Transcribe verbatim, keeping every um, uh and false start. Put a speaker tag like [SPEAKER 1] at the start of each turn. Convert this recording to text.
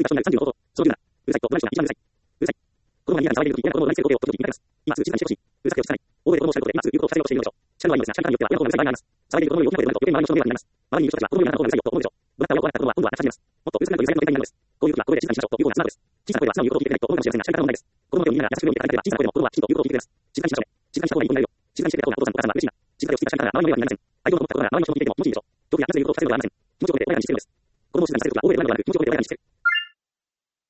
[SPEAKER 1] 静かなさんじゅうごほど。そういうな。うるさいと、怒鳴る人が一番うるさい。うるさい。子供が逃げるとき、親が子供の内政を時々言います。今すぐ静かにしてほしい。うるさくを聞かない。大声で子供を叱ることで、今すぐ言うことを聞かせようとしているのでしょう。叱るのはいいのですが、叱り方によっては親の方がうるさい場合があります。騒いでいる子供の大きな声でなると、余計に周りの人の迷惑になります。周りにいる人たちは子供に言うような方がうるさいよと思うでしょう。どなたが親が子供をうるさいよと思うでしょう。もっとうるさくなる子供は今度は話し始めます。もっとうるさくなるという全体的な意味です。こういう時はここで静かにしましょうというような素直です。小さな声では素直に言うことを聞いてくれないと思うかもしれませんが、叱り方の問題です。子供の手を握りながら優しく言うように語られれば、小さな声でも子供はきちんと言うことを聞いてくれます。静かにしましょうね。静かにした方がいいと言われるよ。静かにしてくれた方がお父さんお母さんは嬉しいな。静かにを好きな叱り方が周りの迷惑になりません。相手のことを聞くことが周りの人の聞いていても気持ちいいでしょう。時や話で言うことを聞かせるのではありません。